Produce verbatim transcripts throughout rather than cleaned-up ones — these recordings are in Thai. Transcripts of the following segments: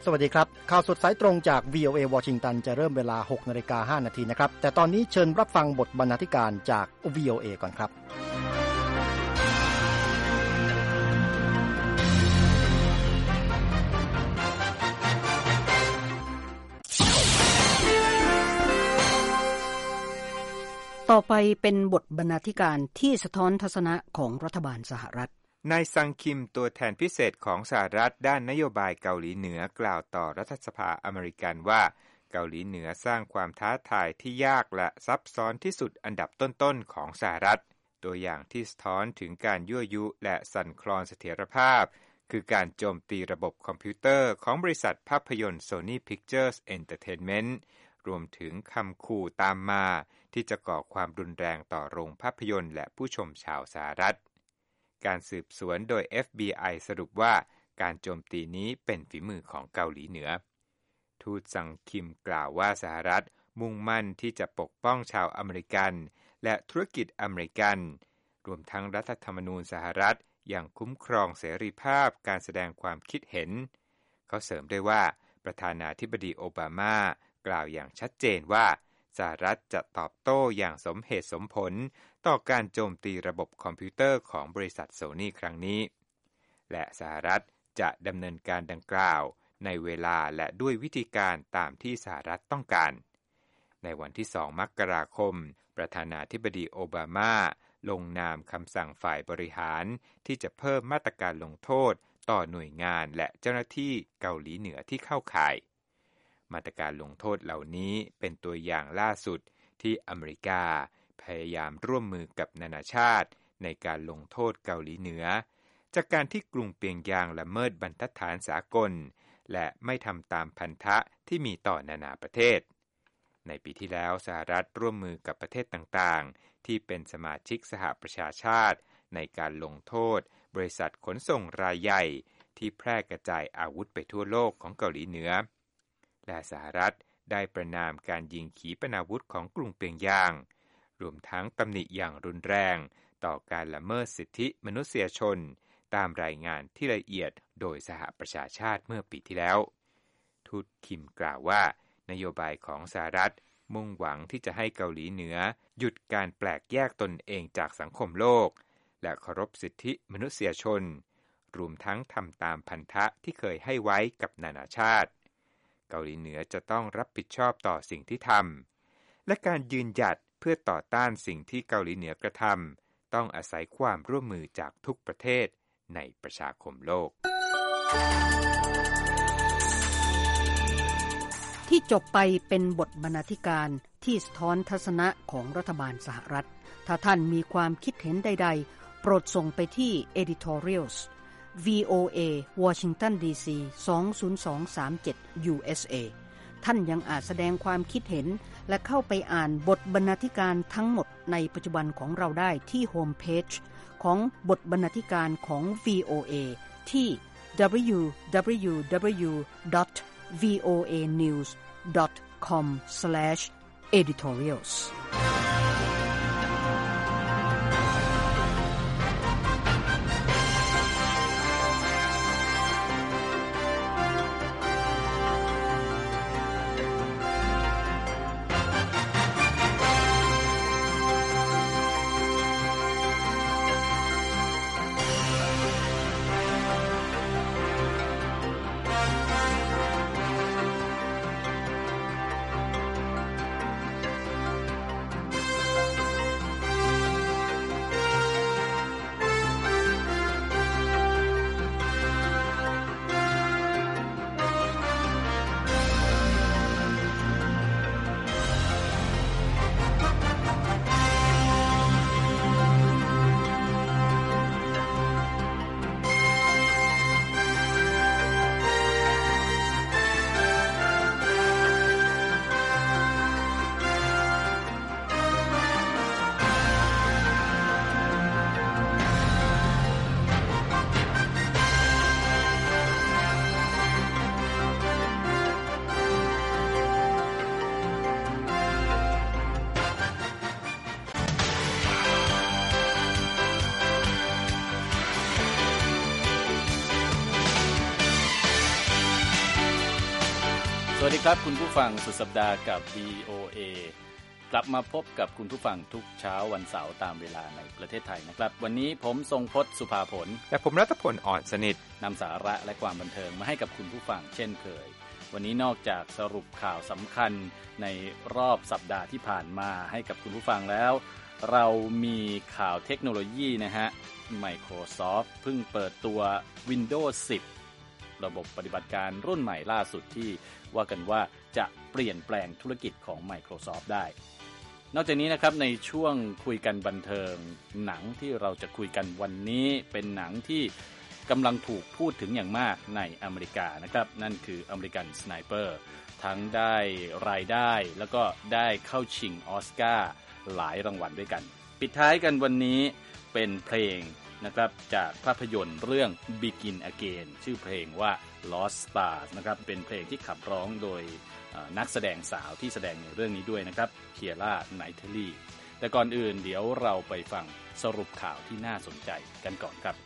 สวัสดีครับข่าวสดสายตรงจาก วี โอ เอ วอชิงตันจะเริ่มเวลา หกนาฬิกาห้านาทีนะครับแต่ตอนนี้เชิญรับฟังบทบรรณาธิการจาก วี โอ เอ ก่อนครับต่อไปเป็นบทบรรณาธิการที่สะท้อนทัศนะของรัฐบาลสหรัฐนายซังคิมตัวแทนพิเศษของสหรัฐด้านนโยบายเกาหลีเหนือกล่าวต่อรัฐสภาอเมริกันว่าเกาหลีเหนือสร้างความท้าทายที่ยากและซับซ้อนที่สุดอันดับต้นๆของสหรัฐตัวอย่างที่สะท้อนถึงการยั่วยุและสั่นคลอนเสถียรภาพคือการโจมตีระบบคอมพิวเตอร์ของบริษัทภาพยนตร์ Sony Pictures Entertainment รวมถึงคำขู่ตามมาที่จะก่อความรุนแรงต่อโรงภาพยนตร์และผู้ชมชาวสหรัฐการสืบสวนโดย เอฟ บี ไอ สรุปว่าการโจมตีนี้เป็นฝีมือของเกาหลีเหนือทูตซังคิมกล่าวว่าสหรัฐมุ่งมั่นที่จะปกป้องชาวอเมริกันและธุรกิจอเมริกันรวมทั้งรัฐธรรมนูญสหรัฐอย่างคุ้มครองเสรีภาพการแสดงความคิดเห็นเขาเสริมด้วยว่าประธานาธิบดีโอบามากล่าวอย่างชัดเจนว่าสหรัฐจะตอบโต้อย่างสมเหตุสมผลต่อการโจมตีระบบคอมพิวเตอร์ของบริษัทโซนี่ครั้งนี้และสหรัฐจะดำเนินการดังกล่าวในเวลาและด้วยวิธีการตามที่สหรัฐต้องการในวันที่สองมกราคมประธานาธิบดีโอบามาลงนามคำสั่งฝ่ายบริหารที่จะเพิ่มมาตรการลงโทษต่อหน่วยงานและเจ้าหน้าที่เกาหลีเหนือที่เข้าข่ายมาตรการลงโทษเหล่านี้เป็นตัวอย่างล่าสุดที่อเมริกาพยายามร่วมมือกับนานาชาติในการลงโทษเกาหลีเหนือจากการที่กรุงเปียงยางละเมิดบรรทัดฐานสากลและไม่ทำตามพันธะที่มีต่อนานาประเทศในปีที่แล้วสหรัฐร่วมมือกับประเทศต่างๆที่เป็นสมาชิกสหประชาชาติในการลงโทษบริษัทขนส่งรายใหญ่ที่แพร่กระจายอาวุธไปทั่วโลกของเกาหลีเหนือและสหรัฐได้ประณามการยิงขีปนาวุธของกรุงเปียงยางรวมทั้งตำหนิอย่างรุนแรงต่อการละเมิดสิทธิมนุษยชนตามรายงานที่ละเอียดโดยสหประชาชาติเมื่อปีที่แล้วทูตคิมกล่าวว่านโยบายของสหรัฐมุ่งหวังที่จะให้เกาหลีเหนือหยุดการแปลกแยกตนเองจากสังคมโลกและเคารพสิทธิมนุษยชนรวมทั้งทำตามพันธะที่เคยให้ไว้กับนานาชาติเกาหลีเหนือจะต้องรับผิดชอบต่อสิ่งที่ทำและการยืนหยัดเพื่อต่อต้านสิ่งที่เกาหลีเหนือกระทำต้องอาศัยความร่วมมือจากทุกประเทศในประชาคมโลกที่จบไปเป็นบทบรรณาธิการที่สะท้อนทัศนะของรัฐบาลสหรัฐถ้าท่านมีความคิดเห็นใดๆโปรดส่งไปที่ editorials วี โอ เอ Washington ดี ซี สอง ศูนย์ สอง สาม เจ็ด ยู เอส เอ ท่านยังอาจแสดงความคิดเห็นและเข้าไปอ่านบทบรรณาธิการทั้งหมดในปัจจุบันของเราได้ที่โฮมเพจของบทบรรณาธิการของ วี โอ เอ ที่ ดับเบิลยู ดับเบิลยู ดับเบิลยู ดอท วี โอ เอ นิวส์ ดอท คอม สแลช เอดิทอเรียลส์วัสดีครับคุณผู้ฟังสุดสัปดาห์กับ วี โอ เอ กลับมาพบกับคุณผู้ฟังทุกเช้าวันเสาร์ตามเวลาในประเทศไทยนะครับวันนี้ผมทรงพจน์สุภาผลและผมรัตพลอ่อนสนิทนำสาระและความบันเทิงมาให้กับคุณผู้ฟังเช่นเคยวันนี้นอกจากสรุปข่าวสำคัญในรอบสัปดาห์ที่ผ่านมาให้กับคุณผู้ฟังแล้วเรามีข่าวเทคโนโลยีนะฮะ Microsoft เพิ่งเปิดตัว Windows สิบระบบปฏิบัติการรุ่นใหม่ล่าสุดที่ว่ากันว่าจะเปลี่ยนแปลงธุรกิจของ Microsoft ได้นอกจากนี้นะครับในช่วงคุยกันบันเทิงหนังที่เราจะคุยกันวันนี้เป็นหนังที่กำลังถูกพูดถึงอย่างมากในอเมริกานะครับนั่นคืออเมริกันสไนเปอร์ทั้งได้รายได้แล้วก็ได้เข้าชิงออสการ์หลายรางวัลด้วยกันปิดท้ายกันวันนี้เป็นเพลงนะครับจากภาพยนตร์เรื่อง Begin Again ชื่อเพลงว่า Lost Stars นะครับเป็นเพลงที่ขับร้องโดยนักแสดงสาวที่แสดงในเรื่องนี้ด้วยนะครับเคียร่า ไนท์เทลลี่แต่ก่อนอื่นเดี๋ยวเราไปฟังสรุปข่าวที่น่าสนใจกันก่อนครับ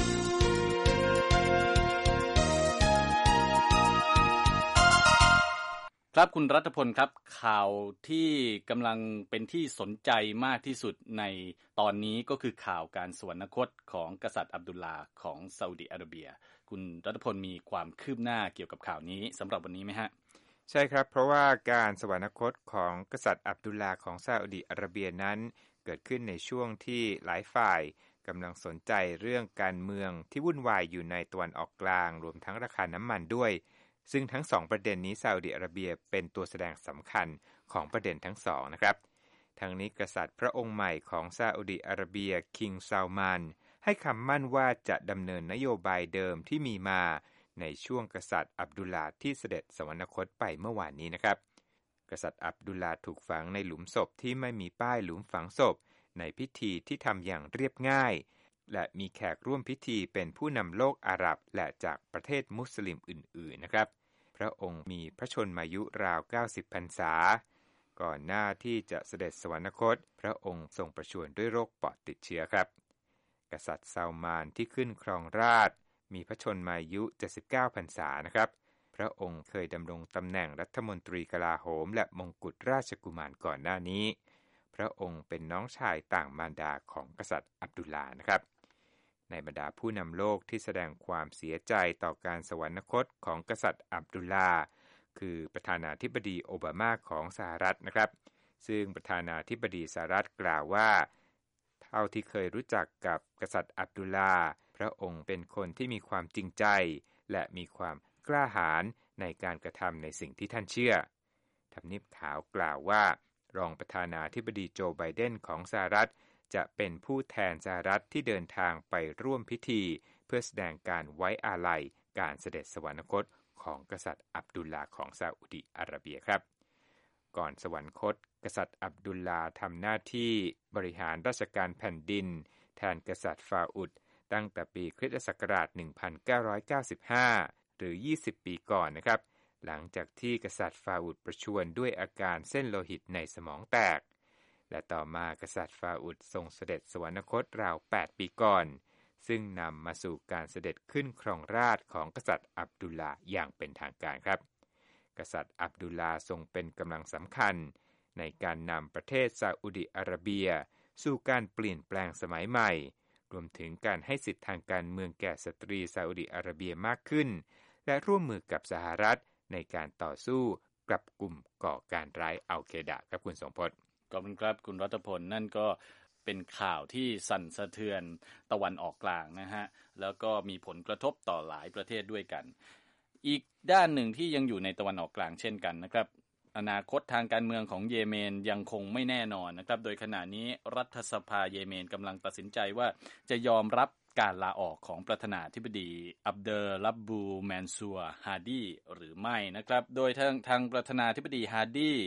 ครับคุณรัตพลครับข่าวที่กำลังเป็นที่สนใจมากที่สุดในตอนนี้ก็คือข่าวการสวรรคตของกษัตริย์อับดุลลาห์ของซาอุดิอาระเบียคุณรัตพลมีความคืบหน้าเกี่ยวกับข่าวนี้สำหรับวันนี้ไหมฮะใช่ครับเพราะว่าการสวรรคตของกษัตริย์อับดุลลาห์ของซาอุดิอาระเบียนั้นเกิดขึ้นในช่วงที่หลายฝ่ายกำลังสนใจเรื่องการเมืองที่วุ่นวายอยู่ในตะวันออกกลางรวมทั้งราคาน้ำมันด้วยซึ่งทั้งสองประเด็นนี้ซาอุดิอาระเบียเป็นตัวแสดงสำคัญของประเด็นทั้งสองนะครับทั้งนี้กษัตริย์พระองค์ใหม่ของซาอุดิอาระเบียคิงซาลมานให้คำมั่นว่าจะดำเนินนโยบายเดิมที่มีมาในช่วงกษัตริย์อับดุลลาห์ที่เสด็จสวรรคตไปเมื่อวานนี้นะครับกษัตริย์อับดุลลาห์ถูกฝังในหลุมศพที่ไม่มีป้ายหลุมฝังศพในพิธีที่ทำอย่างเรียบง่ายและมีแขกร่วมพิธีเป็นผู้นำโลกอาหรับและจากประเทศมุสลิมอื่นๆนะครับพระองค์มีพระชนมายุราวเก้าสิบพรรษาก่อนหน้าที่จะเสด็จสวรรคตพระองค์ทรงประชวรด้วยโรคปอดติดเชื้อครับกษัตริย์ซาลมานที่ขึ้นครองราชย์มีพระชนมายุเจ็ดสิบเก้าพรรษานะครับพระองค์เคยดำรงตำแหน่งรัฐมนตรีกลาโหมและมงกุฎราชกุมารก่อนหน้านี้พระองค์เป็นน้องชายต่างมารดาของกษัตริย์อับดุลลาห์นะครับในบรรดาผู้นำโลกที่แสดงความเสียใจต่อการสวรรคตของกษัตริย์อับดุลลาห์คือประธานาธิบดีโอบามาของสหรัฐนะครับซึ่งประธานาธิบดีสหรัฐกล่าวว่าเท่าที่เคยรู้จักกับกษัตริย์อับดุลลาห์พระองค์เป็นคนที่มีความจริงใจและมีความกล้าหาญในการกระทำในสิ่งที่ท่านเชื่อทำเนียบขาวกล่าวว่ารองประธานาธิบดีโจไบเดนของสหรัฐจะเป็นผู้แทนสหรัฐที่เดินทางไปร่วมพิธีเพื่อแสดงการไว้อาลัยการเสด็จสวรรคตของกษัตริย์อับดุลลาห์ของซาอุดิอาระเบียครับก่อนสวรรคตกษัตริย์อับดุลลาห์ทำหน้าที่บริหารราชการแผ่นดินแทนกษัตริย์ฟาอุดตั้งแต่ปีคริสตศักราชหนึ่งพันเก้าร้อยเก้าสิบห้าหรือยี่สิบปีก่อนนะครับหลังจากที่กษัตริย์ฟาอุดประชวรด้วยอาการเส้นโลหิตในสมองแตกและต่อมากษัตริย์ฟาอุดทรงเสด็จสวรรคตราวแปดปีก่อนซึ่งนำมาสู่การเสด็จขึ้นครองราชย์ของกษัตริย์อับดุลลาห์อย่างเป็นทางการครับกษัตริย์อับดุลลาห์ทรงเป็นกำลังสำคัญในการนำประเทศซาอุดิอาระเบียสู่การเปลี่ยนแปลงสมัยใหม่รวมถึงการให้สิทธิทางการเมืองแก่สตรีซาอุดิอาระเบียมากขึ้นและร่วมมือกับสหรัฐในการต่อสู้กับกลุ่มก่อการร้ายอัลเคดะครับคุณสมพจน์ขอบคุณครับคุณรัตพลนั่นก็เป็นข่าวที่สั่นสะเทือนตะวันออกกลางนะฮะแล้วก็มีผลกระทบต่อหลายประเทศด้วยกันอีกด้านหนึ่งที่ยังอยู่ในตะวันออกกลางเช่นกันนะครับอนาคตทางการเมืองของเยเมนยังคงไม่แน่นอนนะครับโดยขณะนี้รัฐสภาเยเมนกำลังตัดสินใจว่าจะยอมรับการลาออกของประธานาธิบดีอับเดลลับบูแมนซัวร์ฮาดีหรือไม่นะครับโดยทางทางประธานาธิบดีฮาดี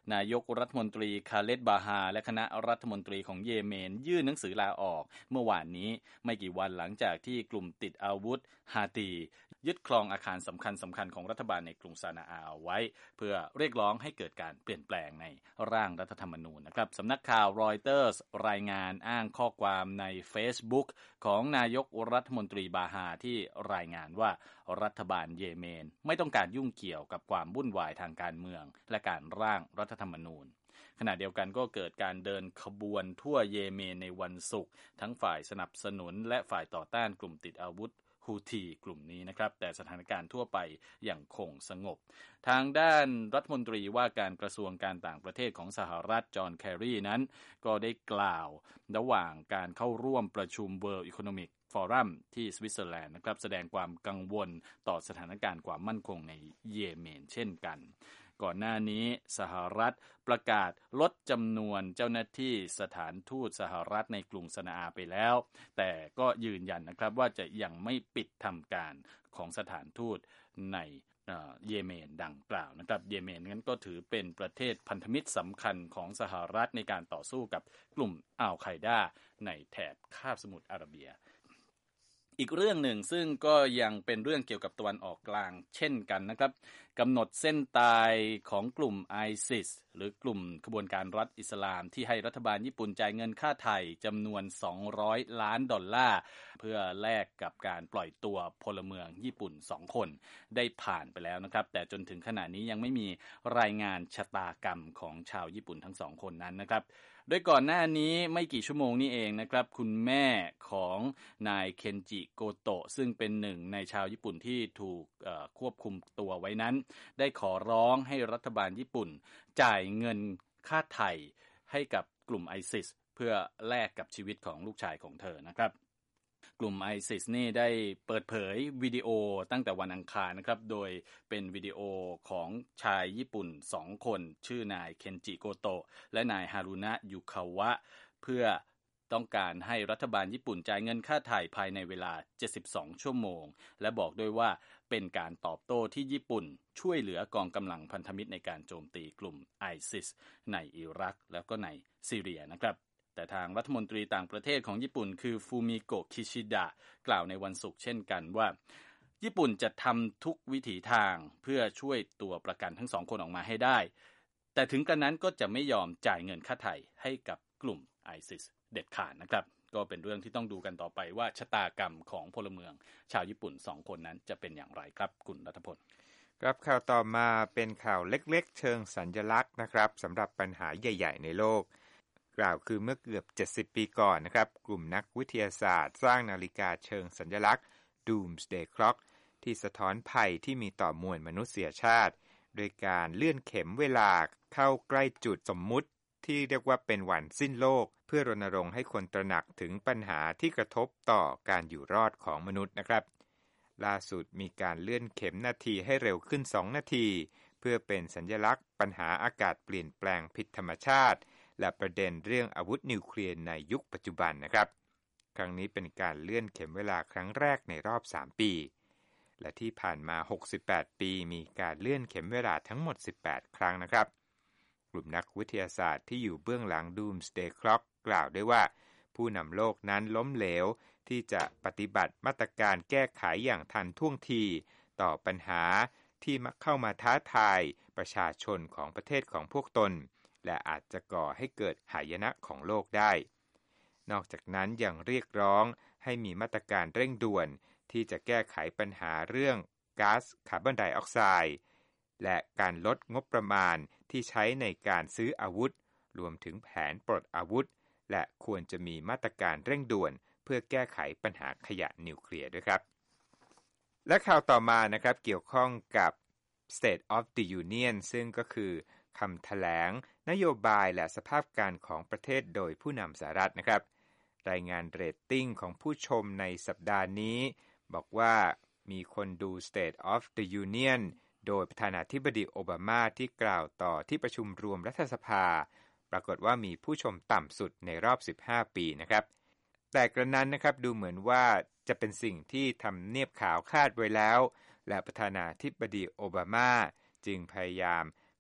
นายกรัฐมนตรีคาเลดบาฮาและคณะรัฐมนตรีของเยเมนยื่นหนังสือลาออกเมื่อวานนี้ไม่กี่วันหลังจากที่กลุ่มติดอาวุธฮาตียึดครองอาคารสำคัญสำคัญของรัฐบาลในกรุงซานาอาเอาไว้เพื่อเรียกร้องให้เกิดการเปลี่ยนแปลงในร่างรัฐธรรมนูญนะครับสำนักข่าวรอยเตอร์สรายงานอ้างข้อความใน Facebook ของนายกรัฐมนตรีบาฮาที่รายงานว่ารัฐบาลเยเมนไม่ต้องการยุ่งเกี่ยวกับความวุ่นวายทางการเมืองและการร่างรัฐธรรมนูญขณะเดียวกันก็เกิดการเดินขบวนทั่วเยเมนในวันศุกร์ทั้งฝ่ายสนับสนุนและฝ่ายต่อต้านกลุ่มติดอาวุธฮูธีกลุ่มนี้นะครับแต่สถานการณ์ทั่วไปยังคงสงบทางด้านรัฐมนตรีว่าการกระทรวงการต่างประเทศของสหรัฐจอห์นแครีนั้นก็ได้กล่าวระหว่างการเข้าร่วมประชุม World Economic Forum ที่สวิตเซอร์แลนด์นะครับแสดงความกังวลต่อสถานการณ์ความมั่นคงในเยเมนเช่นกันก่อนหน้านี้สหรัฐประกาศลดจำนวนเจ้าหน้าที่สถานทูตสหรัฐในกรุงซานาอาไปแล้วแต่ก็ยืนยันนะครับว่าจะยังไม่ปิดทำการของสถานทูตในเยเมนดังกล่าวนะครับเยเมนนั้นก็ถือเป็นประเทศพันธมิตรสำคัญของสหรัฐในการต่อสู้กับกลุ่มอัลไคดาในแถบคาบสมุทรอาระเบียอีกเรื่องหนึ่งซึ่งก็ยังเป็นเรื่องเกี่ยวกับตะวันออกกลางเช่นกันนะครับกำหนดเส้นตายของกลุ่ม ไอซิส หรือกลุ่มขบวนการรัฐอิสลามที่ให้รัฐบาลญี่ปุ่นจ่ายเงินค่าไถ่จำนวนสองร้อยล้านดอลลาร์เพื่อแลกกับการปล่อยตัวพลเมืองญี่ปุ่นสองคนได้ผ่านไปแล้วนะครับแต่จนถึงขณะนี้ยังไม่มีรายงานชะตากรรมของชาวญี่ปุ่นทั้งสองคนนั้นนะครับโดยก่อนหน้านี้ไม่กี่ชั่วโมงนี้เองนะครับคุณแม่ของนายเคนจิโกโตะซึ่งเป็นหนึ่งในชาวญี่ปุ่นที่ถูกควบคุมตัวไว้นั้นได้ขอร้องให้รัฐบาลญี่ปุ่นจ่ายเงินค่าไถ่ให้กับกลุ่ม ไอซิส เพื่อแลกกับชีวิตของลูกชายของเธอนะครับกลุ่ม ไอซิส นี่ได้เปิดเผยวิดีโอตั้งแต่วันอังคารนะครับโดยเป็นวิดีโอของชายญี่ปุ่นสองคนชื่อนายเคนจิโกโตะและนายฮารุนะยุคาวะเพื่อต้องการให้รัฐบาลญี่ปุ่นจ่ายเงินค่าไถ่ภายในเวลาเจ็ดสิบสองชั่วโมงและบอกด้วยว่าเป็นการตอบโต้ที่ญี่ปุ่นช่วยเหลือกองกำลังพันธมิตรในการโจมตีกลุ่ม ไอซิส ในอิรักแล้วก็ในซีเรียนะครับแต่ทางรัฐมนตรีต่างประเทศของญี่ปุ่นคือฟูมิโกะคิชิดะกล่าวในวันศุกร์เช่นกันว่าญี่ปุ่นจะทำทุกวิถีทางเพื่อช่วยตัวประกันทั้งสองคนออกมาให้ได้แต่ถึงกระนั้นก็จะไม่ยอมจ่ายเงินค่าไถ่ให้กับกลุ่ม ไอซิส เด็ดขาดนะครับก็เป็นเรื่องที่ต้องดูกันต่อไปว่าชะตากรรมของพลเมืองชาวญี่ปุ่นสองคนนั้นจะเป็นอย่างไรครับคุณรัฐพลครับข่าวต่อมาเป็นข่าวเล็กๆเชิงสัญลักษณ์นะครับสำหรับปัญหาใหญ่ๆในโลกกล่าวคือเมื่อเกือบเจ็ดสิบปีก่อนนะครับกลุ่มนักวิทยาศาสตร์สร้างนาฬิกาเชิงสัญลักษณ์ Doomsday Clock ที่สะท้อนภัยที่มีต่อมวลมนุษยชาติโดยการเลื่อนเข็มเวลาเข้าใกล้จุดสมมุติที่เรียกว่าเป็นวันสิ้นโลกเพื่อรณรงค์ให้คนตระหนักถึงปัญหาที่กระทบต่อการอยู่รอดของมนุษย์นะครับล่าสุดมีการเลื่อนเข็มนาทีให้เร็วขึ้นสองนาทีเพื่อเป็นสัญลักษณ์ปัญหาอากาศเปลี่ยนแปลงผิดธรรมชาติและประเด็นเรื่องอาวุธนิวเคลียร์ในยุคปัจจุบันนะครับครั้งนี้เป็นการเลื่อนเข็มเวลาครั้งแรกในรอบสามปีและที่ผ่านมาหกสิบแปดปีมีการเลื่อนเข็มเวลาทั้งหมดสิบแปดครั้งนะครับกลุ่มนักวิทยาศาสตร์ที่อยู่เบื้องหลัง Doomsday Clock กล่าวด้วยว่าผู้นำโลกนั้นล้มเหลวที่จะปฏิบัติมาตรการแก้ไขอย่างทันท่วงทีต่อปัญหาที่มักเข้ามาท้าทายประชาชนของประเทศของพวกตนและอาจจะก่อให้เกิดหายนะของโลกได้นอกจากนั้นยังเรียกร้องให้มีมาตรการเร่งด่วนที่จะแก้ไขปัญหาเรื่องก๊าซคาร์บอนไดออกไซด์และการลดงบประมาณที่ใช้ในการซื้ออาวุธรวมถึงแผนปลดอาวุธและควรจะมีมาตรการเร่งด่วนเพื่อแก้ไขปัญหาขยะนิวเคลียร์ด้วยครับและข่าวต่อมานะครับเกี่ยวข้องกับ State of the Union ซึ่งก็คือคำแถลงนโยบายและสภาพการของประเทศโดยผู้นำสหรัฐนะครับรายงานเรตติ้งของผู้ชมในสัปดาห์นี้บอกว่ามีคนดู State of the Union โดยประธานาธิบดีโอบามาที่กล่าวต่อที่ประชุมรวมรัฐสภาปรากฏว่ามีผู้ชมต่ำสุดในรอบสิบห้าปีนะครับแต่กระนั้นนะครับดูเหมือนว่าจะเป็นสิ่งที่ทำเนียบขาวคาดไว้แล้วและประธานาธิบดีโอบามาจึงพยายาม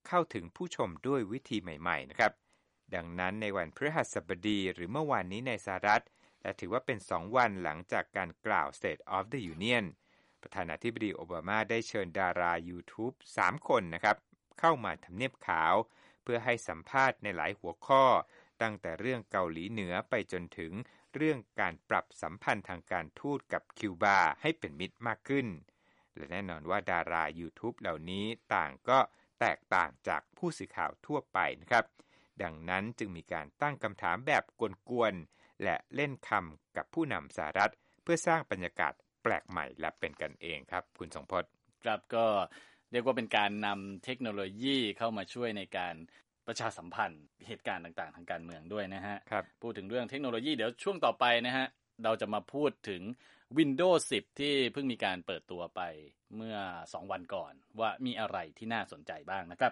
เข้าถึงผู้ชมด้วยวิธีใหม่ๆนะครับดังนั้นในวันพฤหัสบดีหรือเมื่อวานนี้ในสหรัฐและถือว่าเป็นสองวันหลังจากการกล่าว State of the Union ประธานาธิบดีโอบามาได้เชิญดารา YouTube สามคนนะครับเข้ามาทำเนียบขาวเพื่อให้สัมภาษณ์ในหลายหัวข้อตั้งแต่เรื่องเกาหลีเหนือไปจนถึงเรื่องการปรับสัมพันธ์ทางการทูตกับคิวบาให้เป็นมิตรมากขึ้นและแน่นอนว่าดารา YouTube เหล่านี้ต่างก็แตกต่างจากผู้สื่อข่าวทั่วไปนะครับดังนั้นจึงมีการตั้งคำถามแบบกวนๆและเล่นคำกับผู้นำสหรัฐเพื่อสร้างบรรยากาศแปลกใหม่และเป็นกันเองครับคุณทรงพจน์ครับก็เรียกว่าเป็นการนำเทคโนโลยีเข้ามาช่วยในการประชาสัมพันธ์เหตุการณ์ต่างๆทางการเมืองด้วยนะฮะพูดถึงเรื่องเทคโนโลยีเดี๋ยวช่วงต่อไปนะฮะเราจะมาพูดถึง Windows สิบ ที่เพิ่งมีการเปิดตัวไปเมื่อสองวันก่อนว่ามีอะไรที่น่าสนใจบ้างนะครับ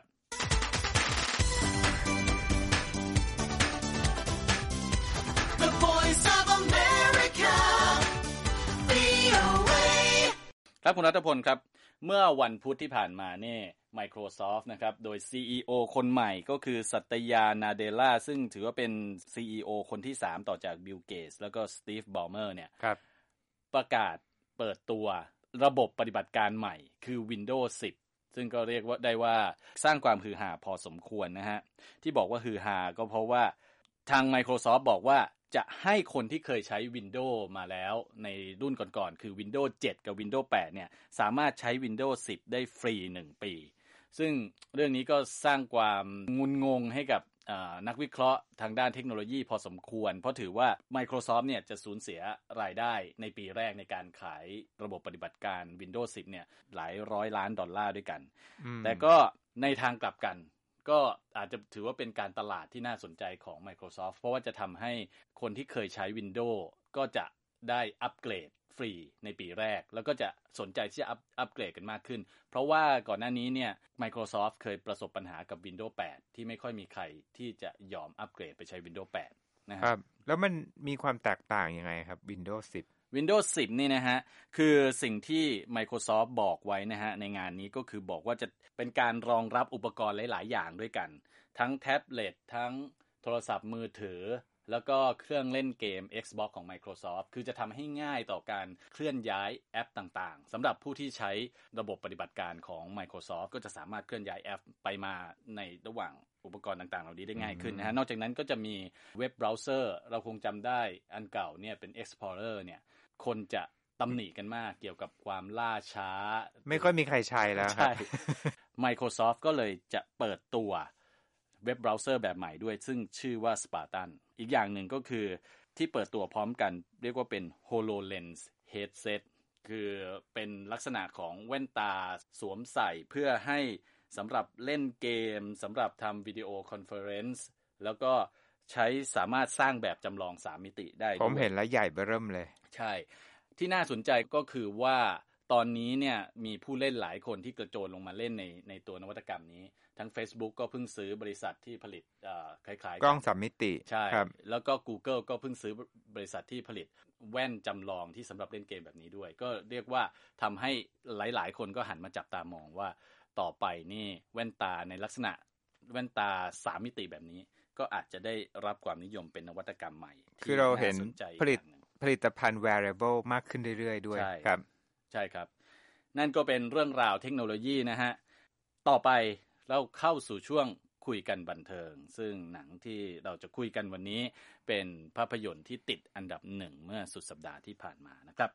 The Voice of America วี โอ เอ ครับคุณรัตพลครับเมื่อวันพุธที่ผ่านมาเนี่ย Microsoft นะครับโดย ซี อี โอ คนใหม่ก็คือสัตยา นาเดลาซึ่งถือว่าเป็น ซี อี โอ คนที่สามต่อจากบิลเกตส์แล้วก็สตีฟ บอลเมอร์เนี่ยประกาศเปิดตัวระบบปฏิบัติการใหม่คือ Windows สิบ ซึ่งก็เรียกว่าได้ว่าสร้างความฮือฮาพอสมควรนะฮะที่บอกว่าฮือฮาก็เพราะว่าทาง Microsoft บอกว่าจะให้คนที่เคยใช้ Windows มาแล้วในรุ่นก่อนๆคือ Windows เจ็ด กับ Windows แปด เนี่ยสามารถใช้ Windows สิบ ได้ฟรีหนึ่งปีซึ่งเรื่องนี้ก็สร้างความงุนงงให้กับนักวิเคราะห์ทางด้านเทคโนโลยีพอสมควรเพราะถือว่า Microsoft เนี่ยจะสูญเสียรายได้ในปีแรกในการขายระบบปฏิบัติการ Windows สิบ เนี่ยหลายร้อยล้านดอลลาร์ด้วยกันแต่ก็ในทางกลับกันก็อาจจะถือว่าเป็นการตลาดที่น่าสนใจของ Microsoft เพราะว่าจะทำให้คนที่เคยใช้ Windows ก็จะได้อัปเกรดฟรีในปีแรกแล้วก็จะสนใจที่จะอัปอัปเกรดกันมากขึ้นเพราะว่าก่อนหน้านี้เนี่ย Microsoft เคยประสบปัญหากับ Windows แปด ที่ไม่ค่อยมีใครที่จะยอมอัปเกรดไปใช้ Windows แปดนะครับแล้วมันมีความแตกต่างยังไงครับ Windows สิบ Windows สิบ นี่นะฮะคือสิ่งที่ Microsoft บอกไว้นะฮะในงานนี้ก็คือบอกว่าจะเป็นการรองรับอุปกรณ์หลายๆอย่างด้วยกันทั้งแท็บเล็ตทั้งโทรศัพท์มือถือแล้วก็เครื่องเล่นเกม Xbox ของ Microsoft คือจะทำให้ง่ายต่อการเคลื่อนย้ายแอปต่างๆสำหรับผู้ที่ใช้ระบบปฏิบัติการของ Microsoft ก็จะสามารถเคลื่อนย้ายแอปไปมาในระหว่างอุปกรณ์ต่างๆเหล่านี้ได้ง่ายขึ้นนะฮะนอกจากนั้นก็จะมีเว็บเบราว์เซอร์เราคงจำได้อันเก่าเนี่ยเป็น Explorer เนี่ยคนจะตำหนิกันมากเกี่ยวกับความล่าช้าไม่ค่อยมีใครใช้แล้วครับ Microsoft ก็เลยจะเปิดตัวเว็บเบราว์เซอร์แบบใหม่ด้วยซึ่งชื่อว่า Spartan อีกอย่างหนึ่งก็คือที่เปิดตัวพร้อมกันเรียกว่าเป็น HoloLens Headset คือเป็นลักษณะของแว่นตาสวมใส่เพื่อให้สำหรับเล่นเกมสำหรับทำวิดีโอคอนเฟอเรนซ์แล้วก็ใช้สามารถสร้างแบบจำลองสามมิติได้ผมเห็นแล้วใหญ่เบ้อเริ่มเลยใช่ที่น่าสนใจก็คือว่าตอนนี้เนี่ยมีผู้เล่นหลายคนที่กระโจนลงมาเล่นในในตัวนวัตกรรมนี้ทั้ง Facebook ก็เพิ่งซื้อบริษัทที่ผลิตเอ่อคล้ายๆกล้องสามมิติใช่แล้วก็ Google ก็เพิ่งซื้อบริษัทที่ผลิตแว่นจำลองที่สำหรับเล่นเกมแบบนี้ด้วยก็เรียกว่าทำให้หลายๆคนก็หันมาจับตามองว่าต่อไปนี่แว่นตาในลักษณะแว่นตาสามมิติแบบนี้ก็อาจจะได้รับความนิยมเป็นนวัตกรรมใหม่คือเราเห็นผลิตผลิตภัณฑ์ wearable มากขึ้นเรื่อยๆด้วยครับใช่ครับนั่นก็เป็นเรื่องราวเทคโนโลยีนะฮะต่อไปเราเข้าสู่ช่วงคุยกันบันเทิงซึ่งหนังที่เราจะคุยกันวันนี้เป็นภาพยนตร์ที่ติดอันดับหนึ่งเมื่อสุดสัปดาห์ที่ผ่านมานะครับ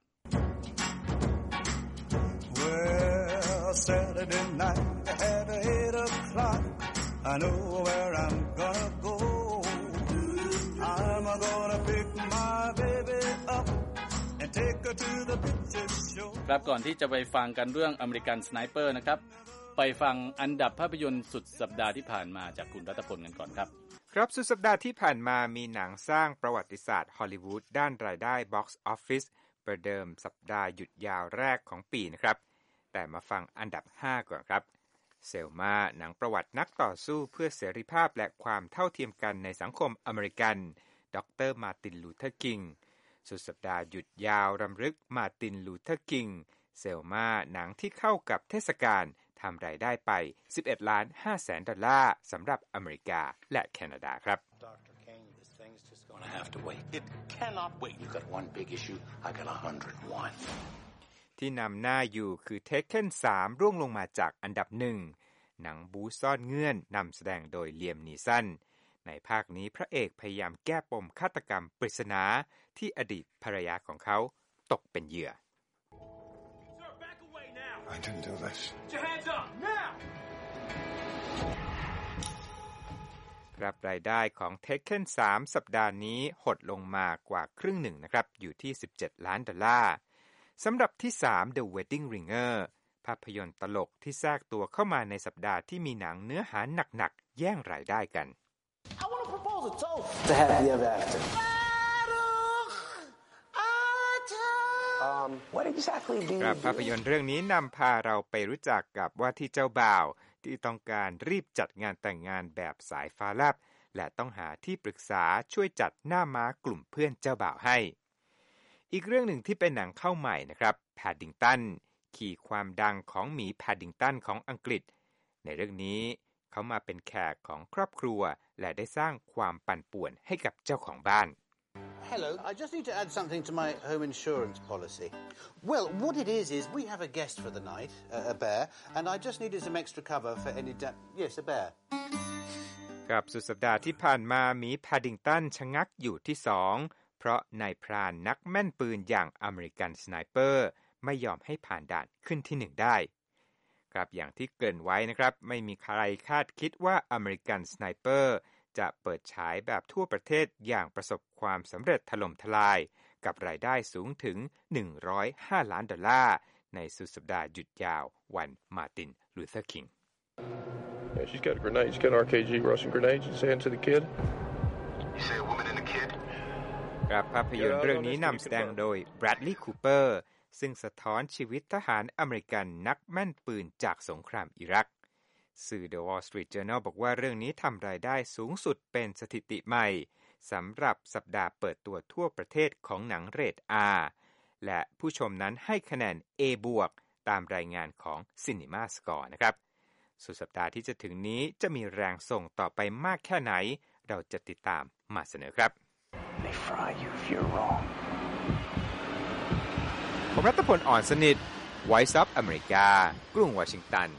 Well, Saturday night at eight o'clock I know where I'm gonna go I'm gonna pick my baby up and take her to the picture show ครับก่อนที่จะไปฟังกันเรื่องอเมริกันสไนเปอร์นะครับไปฟังอันดับภาพยนตร์สุดสัปดาห์ที่ผ่านมาจากคุณรัตพลกันก่อนครับครับสุดสัปดาห์ที่ผ่านมามีหนังสร้างประวัติศาสตร์ฮอลลีวูดด้านรายได้ Box Office ประเดิมสัปดาห์หยุดยาวแรกของปีนะครับแต่มาฟังอันดับห้าก่อนครับเซลมาหนังประวัตินักต่อสู้เพื่อเสรีภาพและความเท่าเทียมกันในสังคมอเมริกันดร.มาร์ติน ลูเทอร์ กิงสุดสัปดาห์หยุดยาวรำลึกมาร์ติน ลูเทอร์ กิงเซลมาหนังที่เข้ากับเทศกาลทำรายได้ไปสิบเอ็ดล้านห้าแสนดอลลาร์สำหรับอเมริกาและแคนาดาครับ have to wait. It cannot wait. You got one big issue, I got one hundred and one. ที่นำหน้าอยู่คือ Taken สามร่วงลงมาจากอันดับหนึ่งหนังบู๊ซ่อนเงื่อนนำแสดงโดยเลียม นีสันในภาคนี้พระเอกพยายามแก้ปมฆาตกรรมปริศนาที่อดีตภรรยาของเขาตกเป็นเหยื่อ Sir, back away now. I didn't do this. Put your hands up now. รับรายได้ของ Taken สามสัปดาห์นี้หดลงมากว่าครึ่งหนึ่งนะครับอยู่ที่สิบเจ็ดล้านดอลลาร์สำหรับที่สาม The Wedding Ringer ภาพยนตร์ตลกที่แทรกตัวเข้ามาในสัปดาห์ที่มีหนังเนื้อหาหนักๆแย่งรายได้กัน I want to propose a toast. To happy ever after. Um, what exactly do you ครับภาพยนตร์เรื่องนี้นำพาเราไปรู้จักกับว่าที่เจ้าบ่าวที่ต้องการรีบจัดงานแต่งงานแบบสายฟ้าแลบและต้องหาที่ปรึกษาช่วยจัดหน้าม้ากลุ่มเพื่อนเจ้าบ่าวให้อีกเรื่องหนึ่งที่เป็นหนังเข้าใหม่นะครับแพดดิงตันขี่ความดังของหมีแพดดิงตันของอังกฤษในเรื่องนี้เขามาเป็นแขกของครอบครัวและได้สร้างความปั่นป่วนให้กับเจ้าของบ้าน Hello, I just need to add something to my home insurance policy. Well, what it is is we have a guest for the night, uh, a bear, and I just needed some extra cover for any da- yes, a bear. กับสุดสัปดาห์ที่ผ่านมาหมีแพดดิงตันชะงักอยู่ที่สองเพราะนายพรานนักแม่นปืนอย่างอเมริกันสไนเปอร์ไม่ยอมให้ผ่านด่านขึ้นที่หนึ่งได้ครับอย่างที่เกริ่นไว้นะครับไม่มีใครคาดคิดว่าอเมริกันสไนเปอร์จะเปิดฉายแบบทั่วประเทศอย่างประสบความสำเร็จถล่มทลายกับรายได้สูงถึงหนึ่งร้อยห้าล้านดอลลาร์ในสุดสัปดาห์หยุดยาววันมาร์ตินลูเธอร์คิง Yeah, she's got a grenade. She's got an R K G Russian grenade. She's saying to the kid. You say a woman and a kid? กับภาพยนตร์เรื่องนี้นำแสดงโดยแบรดลีย์ คูเปอร์ซึ่งสะท้อนชีวิตทหารอเมริกันนักแม่นปืนจากสงครามอิรักสื่อ The Wall Street Journal บอกว่าเรื่องนี้ทำรายได้สูงสุดเป็นสถิติใหม่สำหรับสัปดาห์เปิดตัวทั่วประเทศของหนังเรท R และผู้ชมนั้นให้คะแนน A บวกตามรายงานของ Cinema Score นะครับสุดสัปดาห์ที่จะถึงนี้จะมีแรงส่งต่อไปมากแค่ไหนเราจะติดตามมาเสนอครับ They fry you if you're wrong. ผมรัตพล อ่อนสนิท Voice of America กรุงวอชิงตัน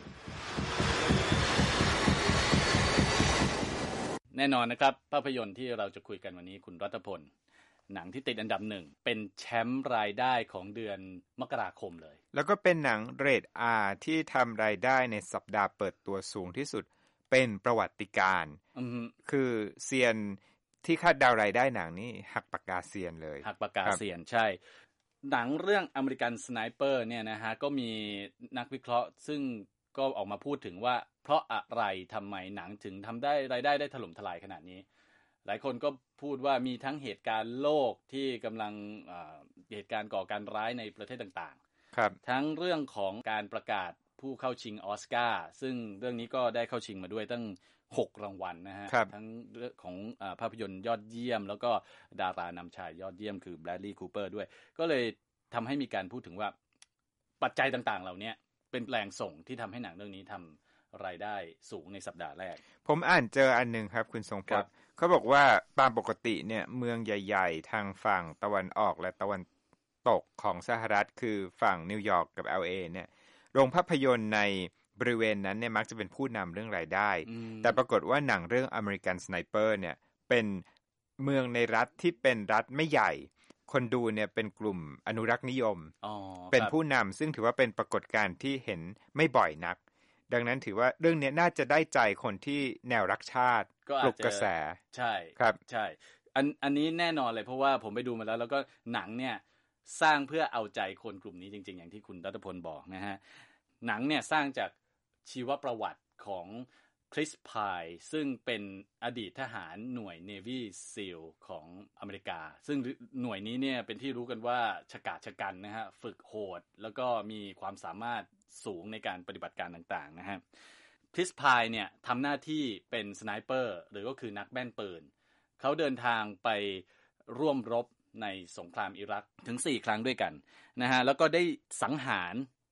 แน่นอนนะครับภาพยนตร์ที่เราจะคุยกันวันนี้คุณรัตพลหนังที่ติดอันดับหนึ่งเป็นแชมป์รายได้ของเดือนมกราคมเลยแล้วก็เป็นหนังเรท R ที่ทำรายได้ในสัปดาห์เปิดตัวสูงที่สุดเป็นประวัติการณ์คือเซียนที่คาดเดารายได้หนังนี้หักปากกาเซียนเลยหักปากกาเซียนใช่หนังเรื่องอเมริกันสไนเปอร์เนี่ยนะฮะก็มีนักวิเคราะห์ซึ่งก็ออกมาพูดถึงว่าเพราะอะไรทำไมหนังถึงทำได้รายได้ได้ถล่มทลายขนาดนี้หลายคนก็พูดว่ามีทั้งเหตุการณ์โลกที่กำลังเหตุการณ์ก่อการร้ายในประเทศต่างๆครับทั้งเรื่องของการประกาศผู้เข้าชิงออสการ์ซึ่งเรื่องนี้ก็ได้เข้าชิงมาด้วยตั้งหกรางวัลนะฮะทั้งเรื่องของภาพยนตร์ยอดเยี่ยมแล้วก็ดารานำชายยอดเยี่ยมคือแบรดลีย์ คูเปอร์ด้วยก็เลยทำให้มีการพูดถึงว่าปัจจัยต่างๆเหล่านี้เป็นแรงส่งที่ทำให้หนังเรื่องนี้ทำรายได้สูงในสัปดาห์แรกผมอ่านเจออันนึงครับคุณทรงพจน์เขาบอกว่าตามปกติเนี่ยเมืองใหญ่ๆทางฝั่งตะวันออกและตะวันตกของสหรัฐคือฝั่งนิวยอร์กกับ แอล เอ เนี่ยโรงภาพยนตร์ในบริเวณนั้นเนี่ยมักจะเป็นผู้นำเรื่องรายได้แต่ปรากฏว่าหนังเรื่อง American Sniper เนี่ยเป็นเมืองในรัฐที่เป็นรัฐไม่ใหญ่คนดูเนี่ยเป็นกลุ่มอนุรักษ์นิยมเป็นผู้นำซึ่งถือว่าเป็นปรากฏการณ์ที่เห็นไม่บ่อยนักดังนั้นถือว่าเรื่องนี้น่าจะได้ใจคนที่แนวรักชาติปลุกกระแสใช่ครับใช่อันอันนี้แน่นอนเลยเพราะว่าผมไปดูมาแล้วแล้วก็หนังเนี่ยสร้างเพื่อเอาใจคนกลุ่มนี้จริงๆอย่างที่คุณรัตพลบอกนะฮะหนังเนี่ยสร้างจากชีวประวัติของคริสพายซึ่งเป็นอดีตทหารหน่วย Navy SEAL ของอเมริกาซึ่งหน่วยนี้เนี่ยเป็นที่รู้กันว่าฉกาจฉกันนะฮะฝึกโหดแล้วก็มีความสามารถสูงในการปฏิบัติการต่างๆนะฮะคริสพายเนี่ยทำหน้าที่เป็นสไนเปอร์หรือก็คือนักแม่นปืนเขาเดินทางไปร่วมรบในสงครามอิรักถึงสี่ครั้งด้วยกันนะฮะแล้วก็ได้สังหาร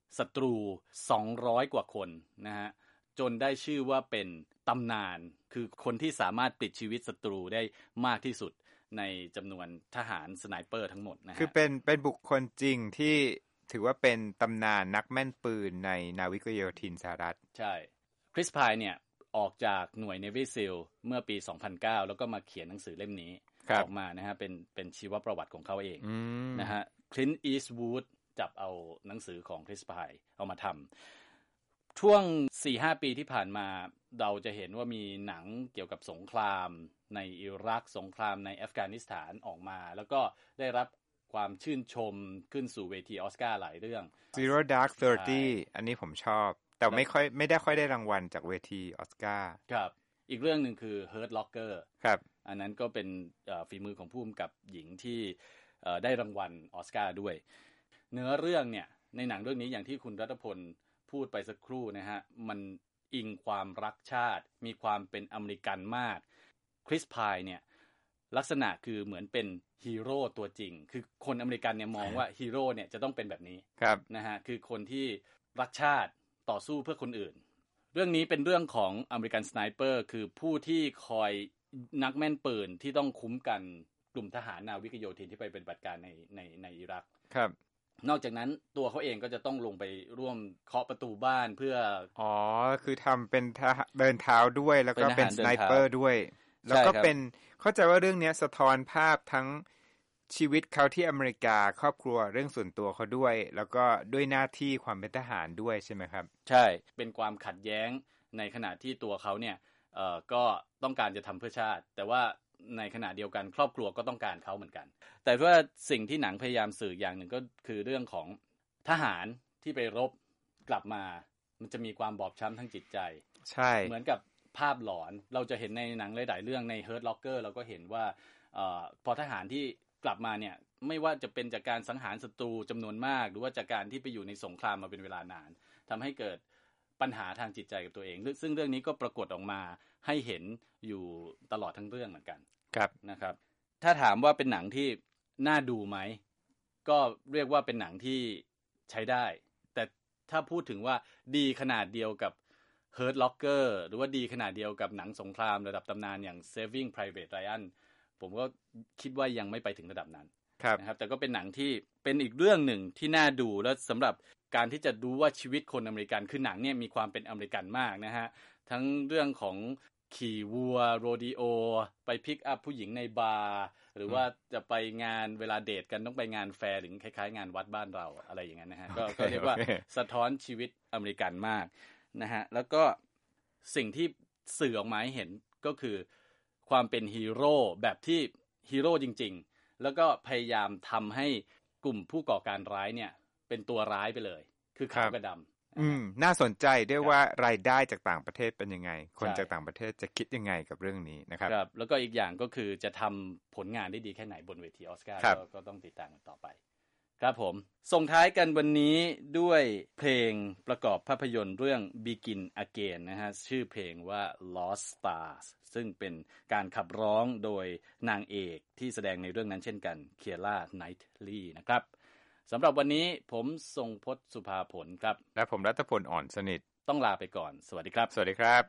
ศัตรูสองร้อยกว่าคนนะฮะจนได้ชื่อว่าเป็นตำนานคือคนที่สามารถปลิดชีวิตศัตรูได้มากที่สุดในจำนวนทหารสไนเปอร์ทั้งหมดนะฮะคือเป็นเป็นบุคคลจริงที่ถือว่าเป็นตำนานนักแม่นปืนในนาวิกโยธินสหรัฐใช่คริสพายเนี่ยออกจากหน่วย Navy SEAL เมื่อปีสองพันเก้าแล้วก็มาเขียนหนังสือเล่มนี้ออกมานะฮะเป็นเป็นชีวประวัติของเขาเองนะฮะคลินต์ อีสต์วูดจับเอาหนังสือของคริสพายเอามาทำช่วง สี่ห้า ปีที่ผ่านมาเราจะเห็นว่ามีหนังเกี่ยวกับสงครามในอิรักสงครามในอัฟกานิสถานออกมาแล้วก็ได้รับความชื่นชมขึ้นสู่เวทีออสการ์หลายเรื่อง Zero Dark Thirty อันนี้ผมชอบแต่ไม่ค่อยไม่ได้ค่อยได้รางวัลจากเวทีออสการ์ครับอีกเรื่องนึงคือ Hurt Locker ครับอันนั้นก็เป็นฝีมือของผู้กำกับหญิงที่ได้รางวัลออสการ์ด้วยเนื้อเรื่องเนี่ยในหนังเรื่องนี้อย่างที่คุณรัตพลพูดไปสักครู่นะฮะมันอิงความรักชาติมีความเป็นอเมริกันมากคริสพายเนี่ยลักษณะคือเหมือนเป็นฮีโร่ตัวจริงคือคนอเมริกันเนี่ยมองว่าฮีโร่เนี่ยจะต้องเป็นแบบนี้นะฮะคือคนที่รักชาติต่อสู้เพื่อคนอื่นเรื่องนี้เป็นเรื่องของอเมริกันสไนเปอร์คือผู้ที่คอยนักแม่นปืนที่ต้องคุ้มกันกลุ่มทหารนาวิกโยธินที่ไปปฏิบัติการในในในอิรักครับนอกจากนั้นตัวเขาเองก็จะต้องลงไปร่วมเคาะประตูบ้านเพื่ออ๋อคือทำเป็นเดินเท้าด้วยแล้วก็เป็นสไนเปอร์ด้วยแล้วก็เป็นเข้าใจว่าเรื่องนี้สะท้อนภาพทั้งชีวิตเขาที่อเมริกาครอบครัวเรื่องส่วนตัวเขาด้วยแล้วก็ด้วยหน้าที่ความเป็นทหารด้วยใช่ไหมครับใช่เป็นความขัดแย้งในขณะที่ตัวเขาเนี่ยเอ่อก็ต้องการจะทำเพื่อชาติแต่ว่าในขณะเดียวกันครอบครัวก็ต้องการเขาเหมือนกันแต่ว่าสิ่งที่หนังพยายามสื่ออย่างหนึ่งก็คือเรื่องของทหารที่ไปรบกลับมามันจะมีความบอบช้ำทั้งจิตใจใช่เหมือนกับภาพหลอนเราจะเห็นในหนังหลายๆเรื่องใน Hurt Locker เราก็เห็นว่าเอ่อพอทหารที่กลับมาเนี่ยไม่ว่าจะเป็นจากการสังหารศัตรูจำนวนมากหรือว่าจากการที่ไปอยู่ในสงครามมาเป็นเวลานานทำให้เกิดปัญหาทางจิตใจกับตัวเองซึ่งเรื่องนี้ก็ปรากฏออกมาให้เห็นอยู่ตลอดทั้งเรื่องเหมือนกันครับนะครับถ้าถามว่าเป็นหนังที่น่าดูไหมก็เรียกว่าเป็นหนังที่ใช้ได้แต่ถ้าพูดถึงว่าดีขนาดเดียวกับ Hurt Locker หรือว่าดีขนาดเดียวกับหนังสงครามระดับตำนานอย่าง Saving Private Ryan ผมก็คิดว่ายังไม่ไปถึงระดับนั้นนะครับแต่ก็เป็นหนังที่เป็นอีกเรื่องหนึ่งที่น่าดูและสำหรับการที่จะดูว่าชีวิตคนอเมริกันคือหนังเนี่ยมีความเป็นอเมริกันมากนะฮะทั้งเรื่องของขี่วัวโรดิโอไปพิกอัพผู้หญิงในบาร์หรือว่าจะไปงานเวลาเดทกันต้องไปงานแฟร์หรือคล้ายๆงานวัดบ้านเราอะไรอย่างนั้นนะฮะ ก็ก็เรียกว่าสะท้อนชีวิตอเมริกันมากนะฮะแล้วก็สิ่งที่สื่อออกมาให้เห็นก็คือความเป็นฮีโร่แบบที่ฮีโร่จริงๆแล้วก็พยายามทำให้กลุ่มผู้ก่อการร้ายเนี่ยเป็นตัวร้ายไปเลยคือขาวกับดำอืมน่าสนใจด้วยว่ารายได้จากต่างประเทศเป็นยังไงคนจากต่างประเทศจะคิดยังไงกับเรื่องนี้นะครับครับแล้วก็อีกอย่างก็คือจะทำผลงานได้ดีแค่ไหนบนเวทีออสการ์ก็ต้องติดตามกันต่อไปครับผมส่งท้ายกันวันนี้ด้วยเพลงประกอบภาพยนตร์เรื่อง Begin Again นะฮะชื่อเพลงว่า Lost Stars ซึ่งเป็นการขับร้องโดยนางเอกที่แสดงในเรื่องนั้นเช่นกันเคียร่า ไนท์ลีย์นะครับสำหรับวันนี้ผมทรงพจน์สุภาผลครับและผมรัตพลอ่อนสนิทต้องลาไปก่อนสวัสดีครับสวัสดีครับ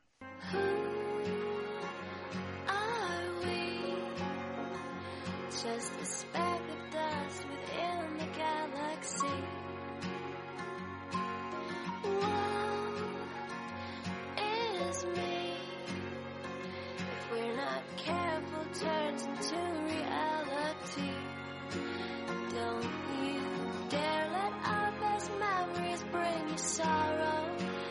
Just a speck of dust within the galaxy. Woe is me. If we're not careful, turns into reality. Don't you dare let our best memories bring you sorrow.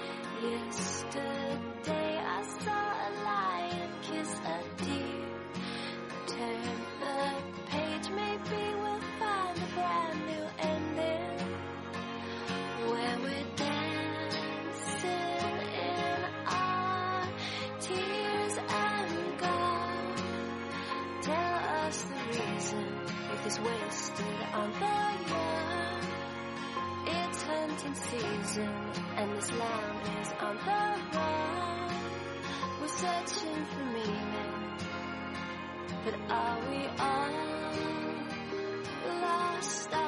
Yesterday I saw a lion kiss a deer. Turn the page, maybe we'll find a brand new ending where we're dancing in our tears and God. Tell us the reason youth is wasted on the young. It's hunting season and this lamb is on the run. We're searching for meaning.But are we all lost?